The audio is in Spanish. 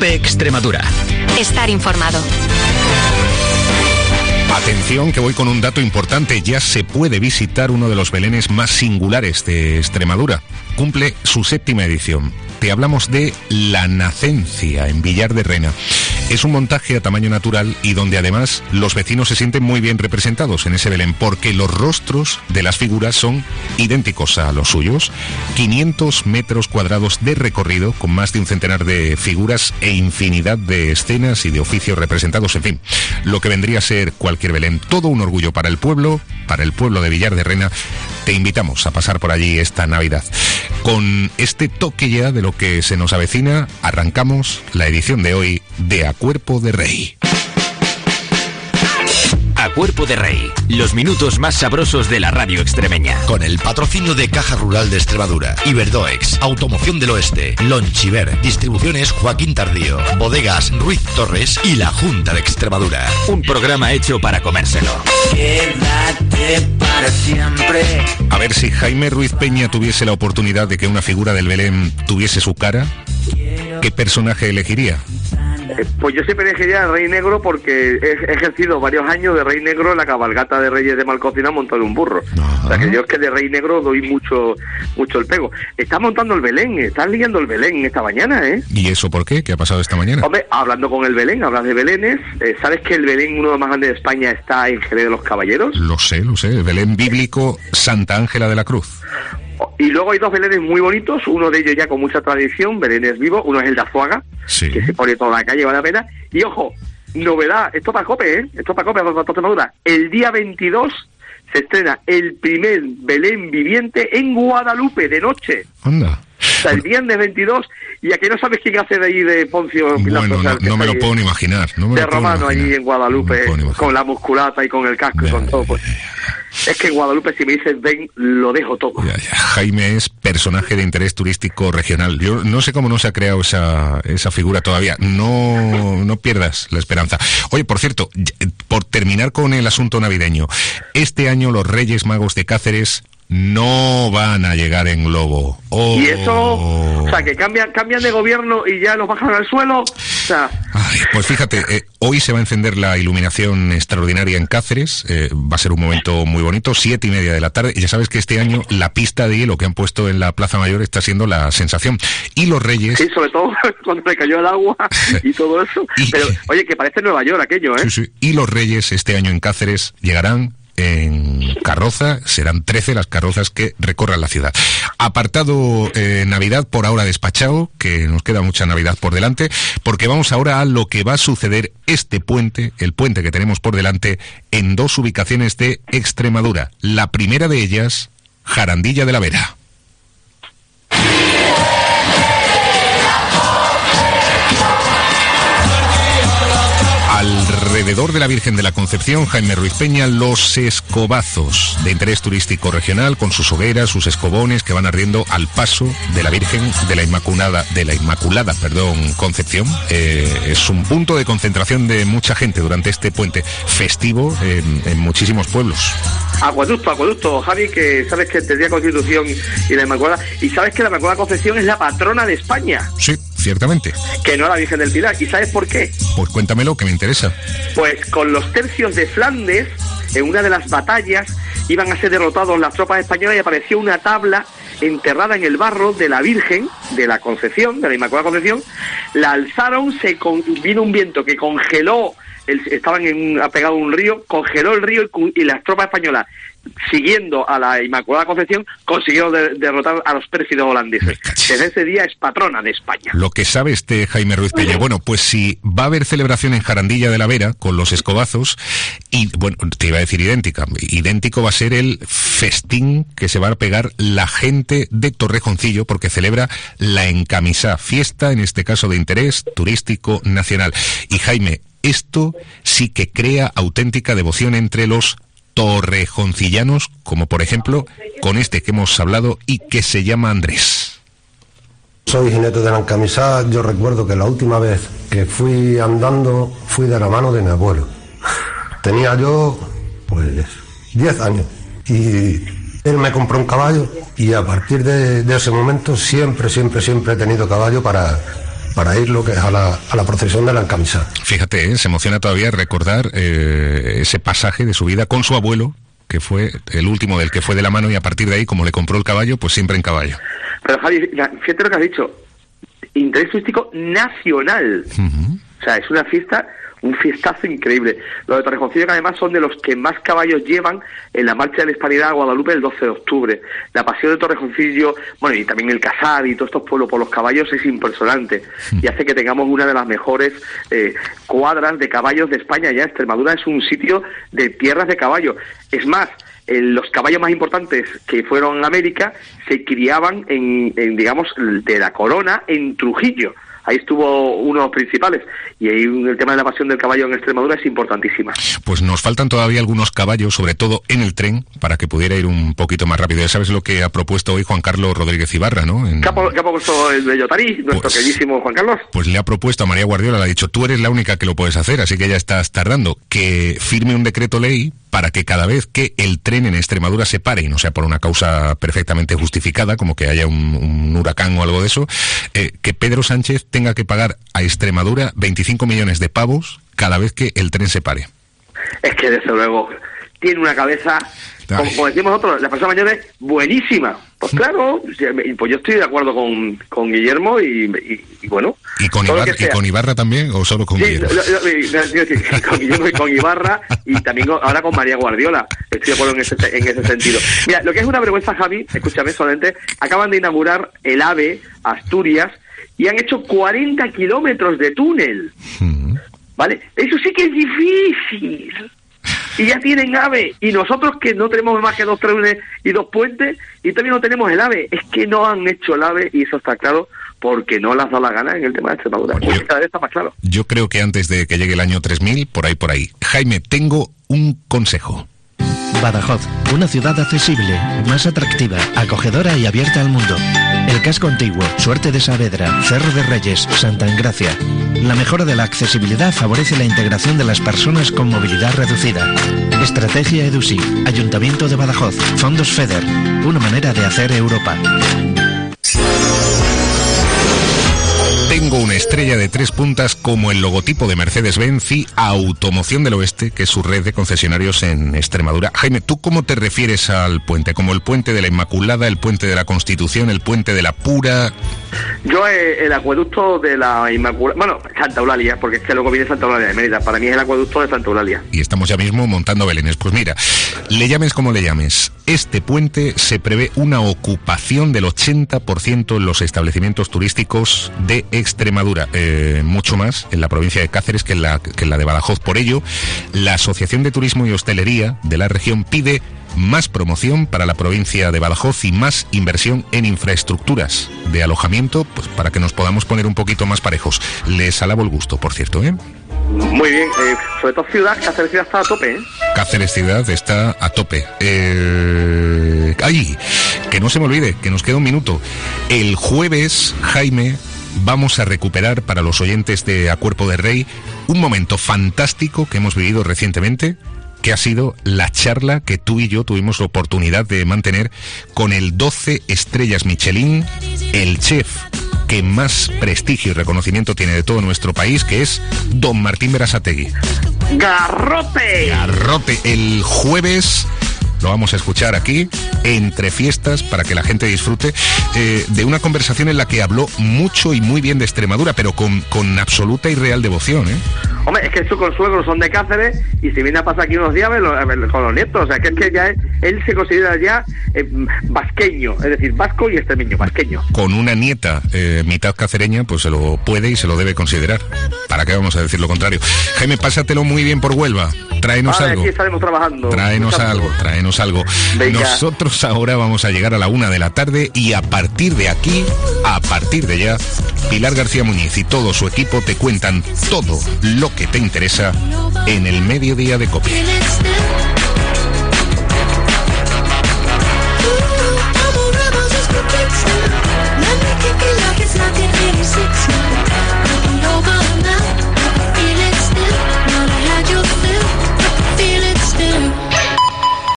COPE Extremadura. Estar informado. Atención, que voy con un dato importante. Ya se puede visitar uno de los belenes más singulares de Extremadura. Cumple su 7ª edición. Te hablamos de La Nacencia, en Villar de Rena. Es un montaje a tamaño natural y donde además los vecinos se sienten muy bien representados en ese Belén, porque los rostros de las figuras son idénticos a los suyos. 500 metros cuadrados de recorrido, con más de un centenar de figuras e infinidad de escenas y de oficios representados, en fin, lo que vendría a ser cualquier Belén. Todo un orgullo para el pueblo de Villar de Rena. Te invitamos a pasar por allí esta Navidad. Con este toque ya de lo que se nos avecina, arrancamos la edición de hoy de A Cuerpo de Rey. A Cuerpo de Rey, los minutos más sabrosos de la radio extremeña. Con el patrocinio de Caja Rural de Extremadura, Iberdoex, Automoción del Oeste, Lonchiver, Distribuciones Joaquín Tardío, Bodegas Ruiz Torres y la Junta de Extremadura. Un programa hecho para comérselo. Quédate para siempre. A ver, si Jaime Ruiz Peña tuviese la oportunidad de que una figura del Belén tuviese su cara, ¿qué personaje elegiría? Pues yo siempre elegiría al Rey Negro, porque he ejercido varios años de Rey Negro en la cabalgata de Reyes de Malcocina montado en un burro. Ajá. O sea que yo es que de Rey Negro doy mucho el pego. Estás montando el Belén, estás liando el Belén esta mañana, ¿eh? ¿Y eso por qué? ¿Qué ha pasado esta mañana? Hombre, hablando con el Belén, hablas de Belenes. ¿Sabes que el Belén, uno de los más grandes de España, está en Jerez de los Caballeros? Lo sé, el Belén bíblico Santa Ángela de la Cruz. Y luego hay dos belenes muy bonitos, uno de ellos ya con mucha tradición, belenes vivos, uno es el de Azuaga, sí, que se pone toda la calle, vale la pena. Y ojo, novedad, esto para COPE, esto para COPE, para Extremadura. El día 22 se estrena el primer Belén viviente en Guadalupe, de noche. Anda. O sea, el viernes 22, y a que no sabes quién hace de ahí de Poncio Pilato. Bueno, no me lo puedo ni imaginar. De Romano allí en Guadalupe, con la musculata y con el casco y con todo, pues. Es que en Guadalupe, si me dices ven, lo dejo todo. Ya. Jaime es personaje de interés turístico regional. Yo no sé cómo no se ha creado esa figura todavía. No pierdas la esperanza. Oye, por cierto, por terminar con el asunto navideño, este año los Reyes Magos de Cáceres no van a llegar en globo. Oh. Y eso, o sea, que cambian de gobierno y ya los bajan al suelo. O sea... Ay, pues fíjate, hoy se va a encender la iluminación extraordinaria en Cáceres. Va a ser un momento muy bonito, 7:30 de la tarde. Y ya sabes que este año la pista de hielo que han puesto en la Plaza Mayor está siendo la sensación. Y los Reyes... Sí, sobre todo cuando le cayó el agua y todo eso. Pero, oye, que parece Nueva York aquello, ¿eh? Sí. Y los Reyes este año en Cáceres llegarán en carroza, serán 13 las carrozas que recorran la ciudad. Apartado Navidad por ahora despachado, que nos queda mucha Navidad por delante, porque vamos ahora a lo que va a suceder este puente, el puente que tenemos por delante, en dos ubicaciones de Extremadura. La primera de ellas, Jarandilla de la Vera. Alrededor de la Virgen de la Concepción, Jaime Ruiz Peña, los escobazos de interés turístico regional, con sus hogueras, sus escobones que van ardiendo al paso de la Virgen de la Inmaculada Concepción. Es un punto de concentración de mucha gente durante este puente festivo en muchísimos pueblos. Acueducto, Javi, que sabes que el Día de Constitución y la Inmaculada, y sabes que la Inmaculada Concepción es la patrona de España. Sí, ciertamente. Que no la Virgen del Pilar. ¿Y sabes por qué? Pues cuéntamelo, que me interesa. Pues con los tercios de Flandes, en una de las batallas, iban a ser derrotados las tropas españolas y apareció una tabla enterrada en el barro de la Virgen de la Concepción, de la Inmaculada Concepción. La alzaron, vino un viento que congeló, estaban apegados a un río, congeló el río y las tropas españolas, siguiendo a la Inmaculada Concepción, consiguieron derrotar a los pérfidos holandeses. Desde ese día es patrona de España. Lo que sabe Jaime Ruiz Peña. Bueno, pues si va a haber celebración en Jarandilla de la Vera con los escobazos, y bueno, te iba a decir idéntico va a ser el festín que se va a pegar la gente de Torrejoncillo, porque celebra la Encamisá, fiesta en este caso de interés turístico nacional. Y Jaime, esto sí que crea auténtica devoción entre los torrejoncillanos, como por ejemplo con este que hemos hablado y que se llama Andrés. Soy jinete de la Encamisá. Yo recuerdo que la última vez que fui andando fui de la mano de mi abuelo. Tenía yo pues 10 años y él me compró un caballo, y a partir de ese momento siempre he tenido caballo para para ir lo que es a la procesión de la encamisada. Fíjate, se emociona todavía recordar ese pasaje de su vida con su abuelo, que fue el último del que fue de la mano, y a partir de ahí, como le compró el caballo, pues siempre en caballo. Pero Javi, fíjate lo que has dicho, interés turístico nacional. O sea, es una fiesta, un fiestazo increíble. Los de Torrejoncillo, que además son de los que más caballos llevan en la marcha de la Hispanidad a Guadalupe el 12 de octubre. La pasión de Torrejoncillo, bueno, y también el Casar y todos estos pueblos por los caballos es impresionante. Y hace que tengamos una de las mejores cuadras de caballos de España. Ya Extremadura es un sitio de tierras de caballo. Es más, los caballos más importantes que fueron en América se criaban en digamos, de la corona en Trujillo. Ahí estuvo uno de los principales, y ahí el tema de la pasión del caballo en Extremadura es importantísima. Pues nos faltan todavía algunos caballos, sobre todo en el tren, para que pudiera ir un poquito más rápido. Ya sabes lo que ha propuesto hoy Juan Carlos Rodríguez Ibarra, ¿no? ¿Qué ha propuesto el Bellotarí, nuestro queridísimo Juan Carlos? Pues le ha propuesto a María Guardiola, le ha dicho, tú eres la única que lo puedes hacer, así que ya estás tardando, que firme un decreto ley para que cada vez que el tren en Extremadura se pare, y no sea por una causa perfectamente justificada, como que haya un huracán o algo de eso, que Pedro Sánchez tenga que pagar a Extremadura 25 millones de pavos cada vez que el tren se pare. Es que desde luego tiene una cabeza, como decimos nosotros, las personas mayores, buenísima. Pues claro, pues yo estoy de acuerdo con Guillermo y bueno. ¿Y con Ibarra también o solo con Guillermo? Con Guillermo y con Ibarra, y también ahora con María Guardiola. Estoy de acuerdo en ese sentido. Mira, lo que es una vergüenza, Javi, escúchame solamente, acaban de inaugurar el AVE Asturias y han hecho 40 kilómetros de túnel. ¿Vale? Eso sí que es difícil. Y ya tienen AVE, y nosotros que no tenemos más que 2 trenes y 2 puentes, y también no tenemos el AVE. Es que no han hecho el AVE, y eso está claro, porque no les da la gana en el tema de Extremadura. Pues cada vez está más claro. Yo creo que antes de que llegue el año 3000, por ahí. Jaime, tengo un consejo. Badajoz, una ciudad accesible, más atractiva, acogedora y abierta al mundo. El casco antiguo, Suerte de Saavedra, Cerro de Reyes, Santa Engracia. La mejora de la accesibilidad favorece la integración de las personas con movilidad reducida. Estrategia EDUSI, Ayuntamiento de Badajoz, Fondos FEDER, una manera de hacer Europa. Tengo una estrella de 3 puntas como el logotipo de Mercedes-Benz y Automoción del Oeste, que es su red de concesionarios en Extremadura. Jaime, ¿tú cómo te refieres al puente? ¿Como el puente de la Inmaculada, el puente de la Constitución, el puente de la Pura? Yo el acueducto de la Inmaculada, bueno, Santa Eulalia, porque es que luego viene Santa Eulalia de Mérida. Para mí es el acueducto de Santa Eulalia. Y estamos ya mismo montando belenes. Pues mira, le llames como le llames, este puente se prevé una ocupación del 80% en los establecimientos turísticos de Extremadura, mucho más en la provincia de Cáceres que en la de Badajoz. Por ello, la Asociación de Turismo y Hostelería de la región pide más promoción para la provincia de Badajoz y más inversión en infraestructuras de alojamiento, pues para que nos podamos poner un poquito más parejos. Les alabo el gusto, por cierto, ¿eh? Muy bien, sobre todo Cáceres Ciudad está a tope, ¿eh? Cáceres Ciudad está a tope. ¡Ay! Que no se me olvide, que nos queda un minuto. El jueves, Jaime, vamos a recuperar para los oyentes de A Cuerpo de Rey un momento fantástico que hemos vivido recientemente, que ha sido la charla que tú y yo tuvimos la oportunidad de mantener con el 12 estrellas Michelin, el chef que más prestigio y reconocimiento tiene de todo nuestro país, que es don Martín Berasategui. ¡Garrote! Garrote, el jueves lo vamos a escuchar aquí, entre fiestas, para que la gente disfrute de una conversación en la que habló mucho y muy bien de Extremadura, pero con absoluta y real devoción, ¿eh? Hombre, es que sus consuegros son de Cáceres y se viene a pasar aquí unos días con los nietos. O sea, que es que ya él se considera ya vasqueño, es decir, vasco y extremeño, vasqueño. Con una nieta mitad cacereña, pues se lo puede y se lo debe considerar. ¿Para qué vamos a decir lo contrario? Jaime, pásatelo muy bien por Huelva. Tráenos algo. Aquí estaremos trabajando. Tráenos algo. Venga. Nosotros ahora vamos a llegar a la 1 de la tarde y a partir de aquí, a partir de ya, Pilar García Muñiz y todo su equipo te cuentan todo lo que te interesa en el mediodía de COPE.